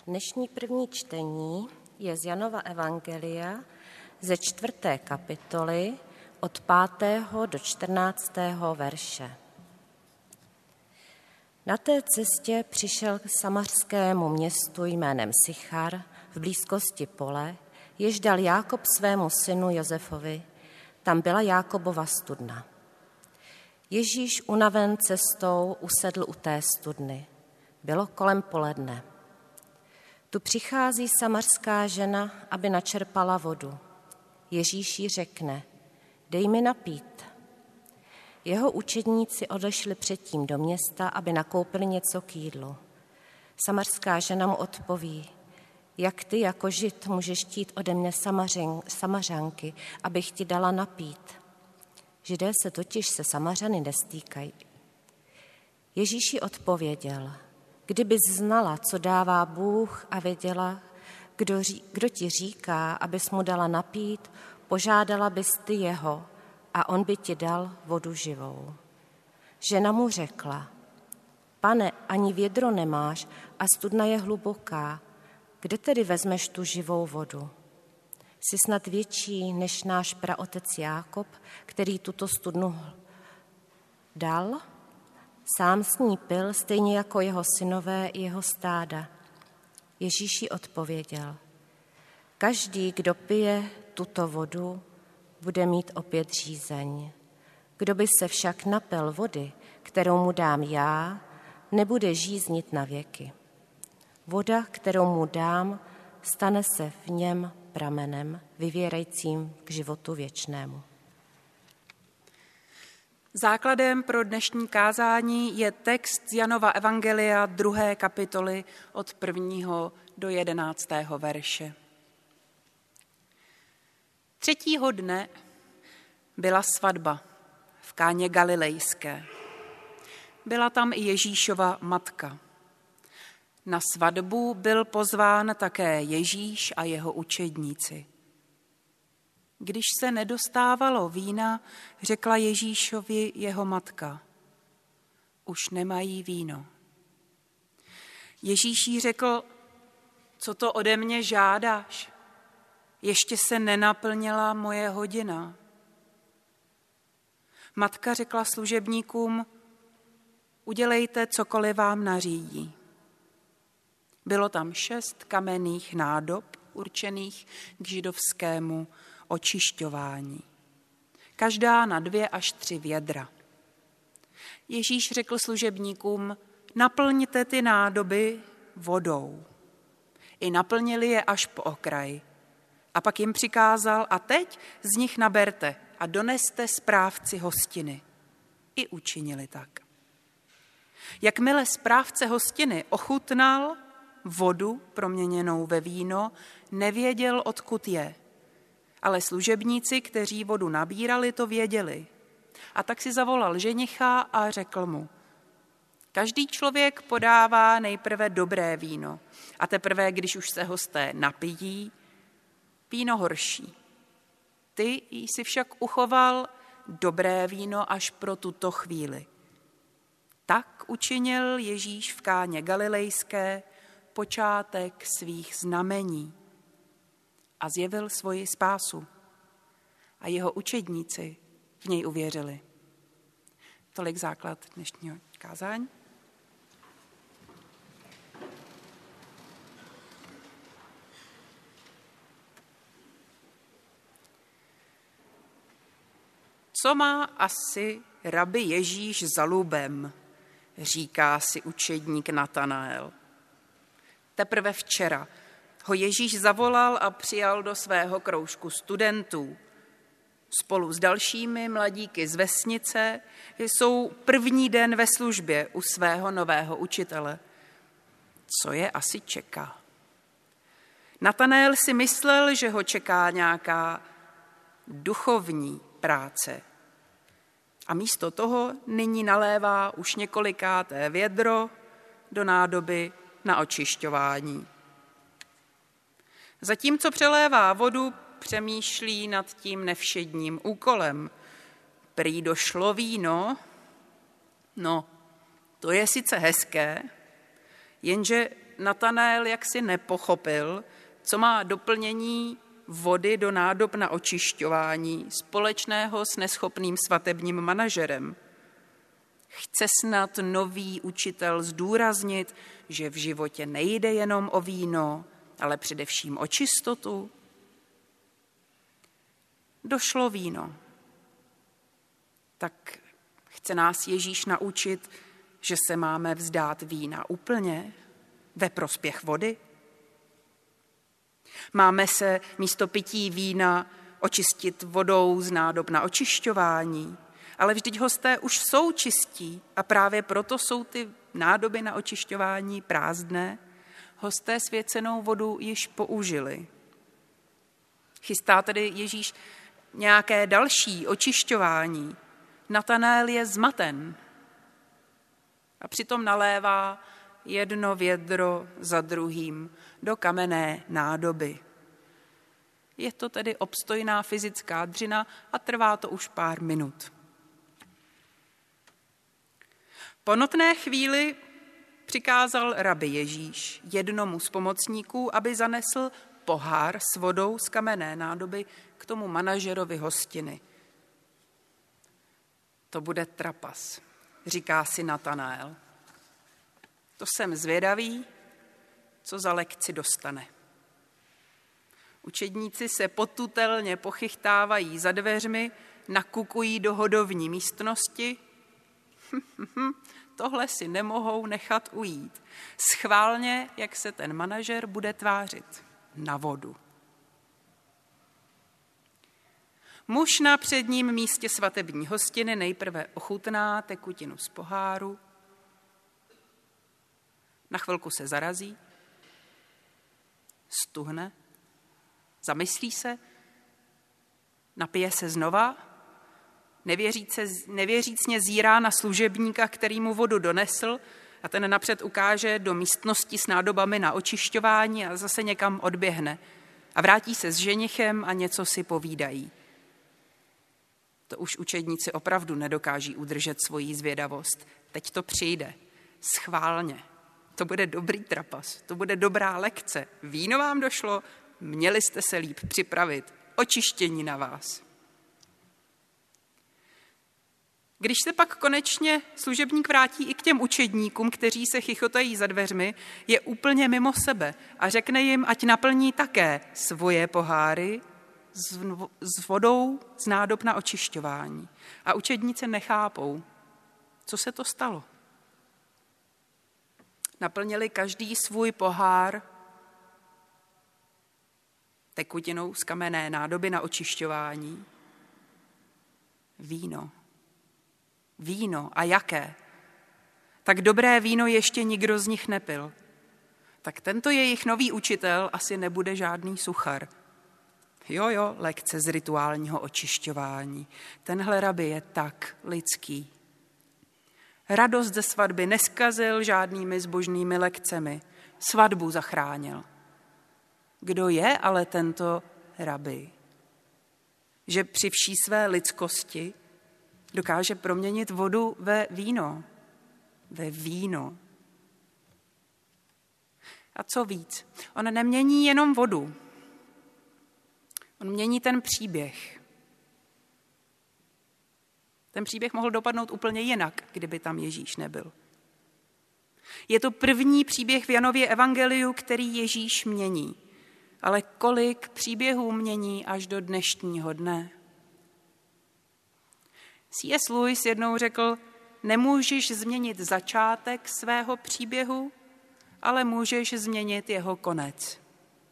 Dnešní první čtení je z Janova evangelia ze 4. kapitoly od 5. do 14. verše. Na té cestě přišel k samařskému městu jménem Sychar v blízkosti pole, jež dal Jákob svému synu Josefovi. Tam byla Jákobova studna. Ježíš unaven cestou usedl u té studny. Bylo kolem poledne. Tu přichází samařská žena, aby načerpala vodu. Ježíš jí řekne, dej mi napít. Jeho učedníci odešli předtím do města, aby nakoupili něco k jídlu. Samařská žena mu odpoví, jak ty jako Žid můžeš chtít ode mě Samařanky, abych ti dala napít. Židé se totiž se Samařany nestýkají. Ježíš jí odpověděl, kdybys znala, co dává Bůh a věděla, kdo ti říká, abys mu dala napít, požádala bys ty jeho a on by ti dal vodu živou. Žena mu řekla, pane, ani vědro nemáš a studna je hluboká, kde tedy vezmeš tu živou vodu? Jsi snad větší než náš praotec Jákob, který tuto studnu dal? Sám s ní pil, stejně jako jeho synové i jeho stáda. Ježíš jí odpověděl, každý, kdo pije tuto vodu, bude mít opět žízeň. Kdo by se však napil vody, kterou mu dám já, nebude žíznit na věky. Voda, kterou mu dám, stane se v něm pramenem, vyvěrajícím k životu věčnému. Základem pro dnešní kázání je text z Janova evangelia 2. kapitoly od 1. do 11. verše. 3. dne byla svatba v Káně Galilejské. Byla tam i Ježíšova matka. Na svatbu byl pozván také Ježíš a jeho učedníci. Když se nedostávalo vína, řekla Ježíšovi jeho matka, už nemají víno. Ježíš jí řekl, co to ode mě žádáš? Ještě se nenaplnila moje hodina. Matka řekla služebníkům, udělejte, cokoliv vám nařídí. Bylo tam 6 kamenných nádob určených k židovskému očišťování. Každá na 2 až 3 vědra. Ježíš řekl služebníkům, naplňte ty nádoby vodou. I naplnili je až po okraj. A pak jim přikázal, a teď z nich naberte a doneste správci hostiny. I učinili tak. Jakmile správce hostiny ochutnal vodu proměněnou ve víno, nevěděl, odkud je. Ale služebníci, kteří vodu nabírali, to věděli. A tak si zavolal ženicha a řekl mu, každý člověk podává nejprve dobré víno a teprve, když už se hosté napijí, víno horší. Ty jsi však uchoval dobré víno až pro tuto chvíli. Tak učinil Ježíš v Káně Galilejské počátek svých znamení a zjevil svoji spásu. A jeho učedníci v něj uvěřili. Tolik základ dnešního kázání. Co má asi rabi Ježíš za lubem, říká si učedník Natanael. Teprve včera ho Ježíš zavolal a přijal do svého kroužku studentů. Spolu s dalšími mladíky z vesnice jsou první den ve službě u svého nového učitele. Co je asi čeká? Natanael si myslel, že ho čeká nějaká duchovní práce. A místo toho nyní nalévá už několikáté vědro do nádoby na očišťování. Zatímco přelévá vodu, přemýšlí nad tím nevšedním úkolem. Prý došlo víno, no, to je sice hezké, jenže Natanael jaksi nepochopil, co má doplnění vody do nádob na očišťování společného s neschopným svatebním manažerem. Chce snad nový učitel zdůraznit, že v životě nejde jenom o víno, ale především o čistotu? Došlo víno. Tak chce nás Ježíš naučit, že se máme vzdát vína úplně ve prospěch vody? Máme se místo pití vína očistit vodou z nádob na očišťování, ale vždyť hosté už jsou čistí a právě proto jsou ty nádoby na očišťování prázdné. Hosté svěcenou vodu již použili. Chystá tedy Ježíš nějaké další očišťování. Natanael je zmaten a přitom nalévá jedno vědro za druhým do kamenné nádoby. Je to tedy obstojná fyzická dřina a trvá to už pár minut. Po notné chvíli přikázal rabi Ježíš jednomu z pomocníků, aby zanesl pohár s vodou z kamenné nádoby k tomu manažerovi hostiny. To bude trapas, říká si Natanael. To jsem zvědavý, co za lekci dostane. Učedníci se potutelně pochychtávají za dveřmi, nakukují do hodovní místnosti. Tohle si nemohou nechat ujít. Schválně, jak se ten manažer bude tvářit na vodu. Muž na předním místě svatební hostiny nejprve ochutná tekutinu z poháru, na chvilku se zarazí, stuhne, zamyslí se, napije se znova, nevěřícně zírá na služebníka, který mu vodu donesl, a ten napřed ukáže do místnosti s nádobami na očišťování a zase někam odběhne. A vrátí se s ženichem a něco si povídají. To už učedníci opravdu nedokáží udržet svoji zvědavost. Teď to přijde. Schválně. To bude dobrý trapas. To bude dobrá lekce. Víno vám došlo, měli jste se líp připravit. Očištění na vás. Když se pak konečně služebník vrátí i k těm učedníkům, kteří se chichotají za dveřmi, je úplně mimo sebe a řekne jim, ať naplní také svoje poháry s vodou z nádob na očišťování. A učedníci nechápou, co se to stalo. Naplnili každý svůj pohár tekutinou z kamenné nádoby na očišťování. Víno. A jaké? Tak dobré víno ještě nikdo z nich nepil. Tak tento jejich nový učitel asi nebude žádný suchar. Jo, lekce z rituálního očišťování. Tenhle rabi je tak lidský. Radost ze svatby neskazil žádnými zbožnými lekcemi. Svatbu zachránil. Kdo je ale tento rabi? Že při vší své lidskosti dokáže proměnit vodu ve víno. Ve víno. A co víc? On nemění jenom vodu. On mění ten příběh. Ten příběh mohl dopadnout úplně jinak, kdyby tam Ježíš nebyl. Je to první příběh v Janově evangeliu, který Ježíš mění. Ale kolik příběhů mění až do dnešního dne? C.S. Lewis jednou řekl, nemůžeš změnit začátek svého příběhu, ale můžeš změnit jeho konec.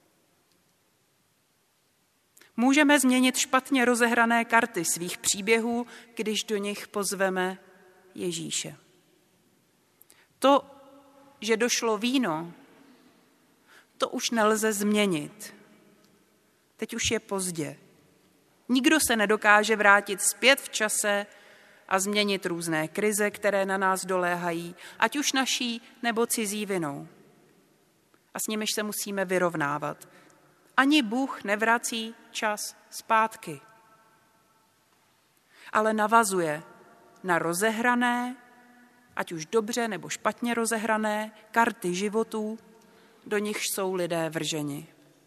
Můžeme změnit špatně rozehrané karty svých příběhů, když do nich pozveme Ježíše. To, že došlo víno, to už nelze změnit. Teď už je pozdě. Nikdo se nedokáže vrátit zpět v čase a změnit různé krize, které na nás doléhají, ať už naší nebo cizí vinou. A s nimiž se musíme vyrovnávat. Ani Bůh nevrací čas zpátky, ale navazuje na rozehrané, ať už dobře nebo špatně rozehrané, karty životů do nichž jsou lidé vrženi.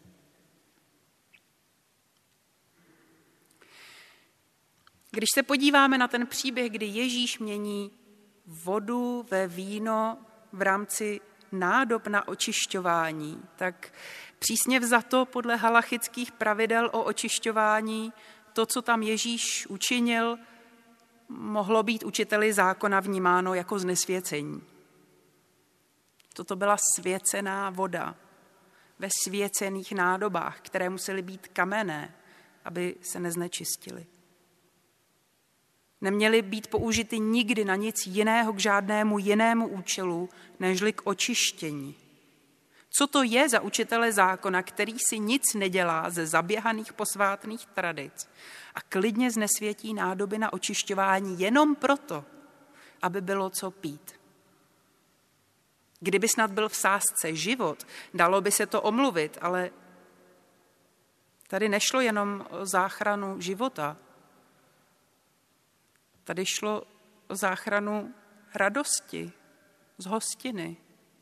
Když se podíváme na ten příběh, kdy Ježíš mění vodu ve víno v rámci nádob na očišťování, tak přísně vzato podle halachických pravidel o očišťování to, co tam Ježíš učinil, mohlo být učiteli zákona vnímáno jako znesvěcení. Toto byla svěcená voda ve svěcených nádobách, které musely být kamenné, aby se neznečistily. Neměly být použity nikdy na nic jiného, k žádnému jinému účelu, nežli k očištění. Co to je za učitele zákona, který si nic nedělá ze zaběhaných posvátných tradic a klidně znesvětí nádoby na očišťování jenom proto, aby bylo co pít? Kdyby snad byl v sázce život, dalo by se to omluvit, ale tady nešlo jenom o záchranu života. Tady šlo o záchranu radosti z hostiny.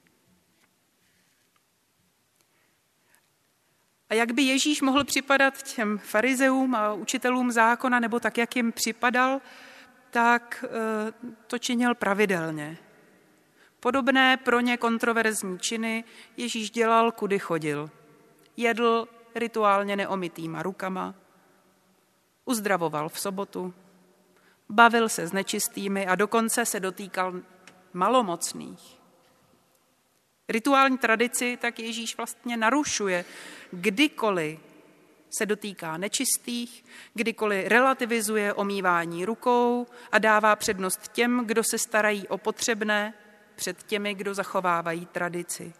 A jak by Ježíš mohl připadat těm farizeům a učitelům zákona, nebo tak, jak jim připadal, tak to činil pravidelně. Podobné pro ně kontroverzní činy Ježíš dělal, kudy chodil. Jedl rituálně neomytýma rukama, uzdravoval v sobotu, bavil se s nečistými a dokonce se dotýkal malomocných. Rituální tradici tak Ježíš vlastně narušuje, kdykoliv se dotýká nečistých, kdykoliv relativizuje omývání rukou a dává přednost těm, kdo se starají o potřebné, před těmi, kdo zachovávají tradici.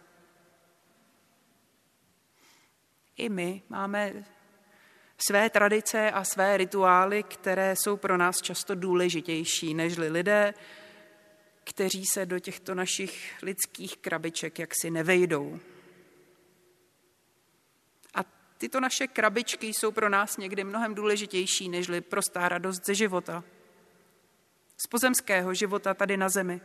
I my máme své tradice a své rituály, které jsou pro nás často důležitější nežli lidé, kteří se do těchto našich lidských krabiček jaksi nevejdou. A tyto naše krabičky jsou pro nás někdy mnohem důležitější nežli prostá radost ze života. Z pozemského života tady na zemi.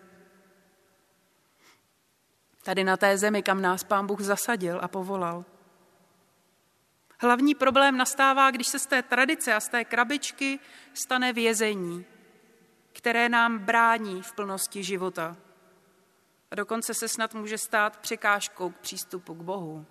Tady na té zemi, kam nás Pán Bůh zasadil a povolal. Hlavní problém nastává, když se z té tradice a z té krabičky stane vězení, které nám brání v plnosti života. A dokonce se snad může stát překážkou k přístupu k Bohu.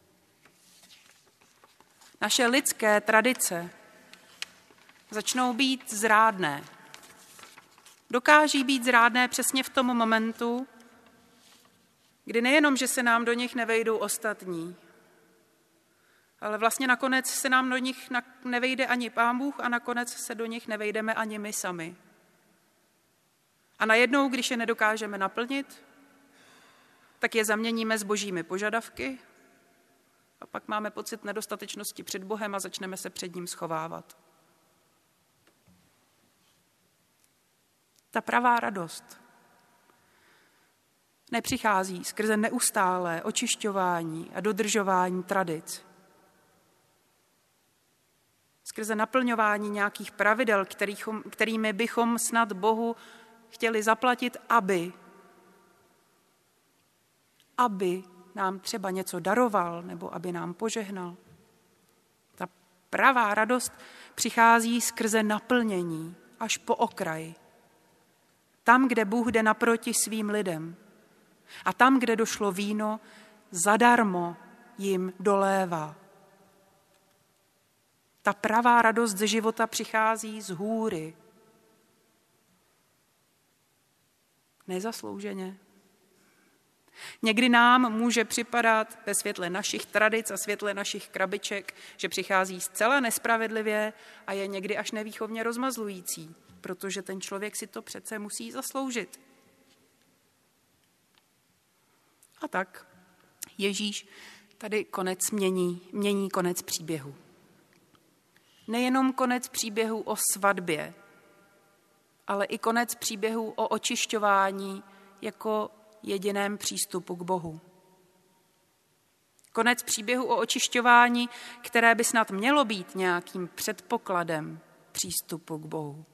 Naše lidské tradice začnou být zrádné. Dokáží být zrádné přesně v tom momentu, kdy nejenom, že se nám do nich nevejdou ostatní, ale vlastně nakonec se nám do nich nevejde ani Pán Bůh a nakonec se do nich nevejdeme ani my sami. A najednou, když je nedokážeme naplnit, tak je zaměníme s božími požadavky a pak máme pocit nedostatečnosti před Bohem a začneme se před ním schovávat. Ta pravá radost nepřichází skrze neustálé očišťování a dodržování tradic. Skrze naplňování nějakých pravidel, kterými bychom snad Bohu chtěli zaplatit, aby nám třeba něco daroval nebo aby nám požehnal. Ta pravá radost přichází skrze naplnění až po okraj. Tam, kde Bůh jde naproti svým lidem. A tam, kde došlo víno, zadarmo jim dolévá. Ta pravá radost ze života přichází z hůry. Nezaslouženě. Někdy nám může připadat ve světle našich tradic a světle našich krabiček, že přichází zcela nespravedlivě a je někdy až nevýchovně rozmazlující, protože ten člověk si to přece musí zasloužit. A tak Ježíš tady mění konec příběhu. Nejenom konec příběhu o svatbě, ale i konec příběhu o očišťování jako jediném přístupu k Bohu. Konec příběhu o očišťování, které by snad mělo být nějakým předpokladem přístupu k Bohu.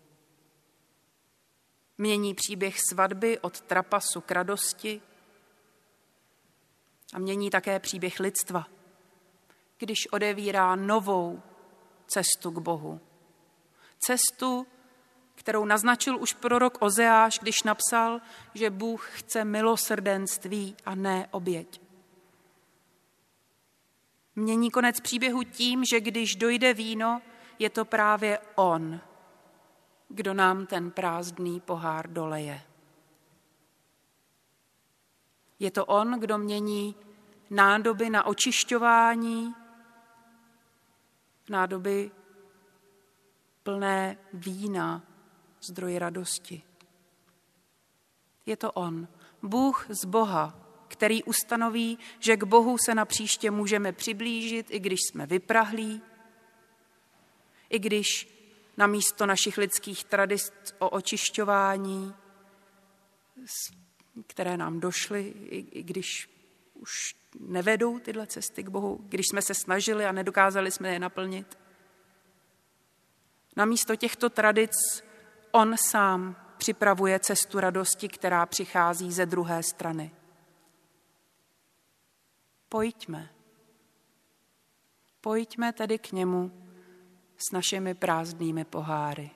Mění příběh svatby od trapasu k radosti A mění také příběh lidstva, když odevírá novou cestu k Bohu. Cestu, kterou naznačil už prorok Ozeáš, když napsal, že Bůh chce milosrdenství a ne oběť. Mění konec příběhu tím, že když dojde víno, je to právě on, kdo nám ten prázdný pohár doleje. Je to on, kdo mění nádoby na očišťování, nádoby plné vína, zdroj radosti. Je to on, Bůh z Boha, který ustanoví, že k Bohu se napříště můžeme přiblížit, i když jsme vyprahlí, i když na místo našich lidských tradic o očišťování, které nám došly, i když už nevedou tyhle cesty k Bohu, když jsme se snažili a nedokázali jsme je naplnit. Na místo těchto tradic on sám připravuje cestu radosti, která přichází ze druhé strany. Pojďme tedy k němu s našimi prázdnými poháry.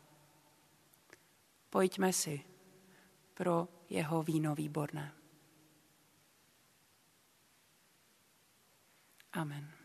Pojďme si pro jeho víno výborné. Amen.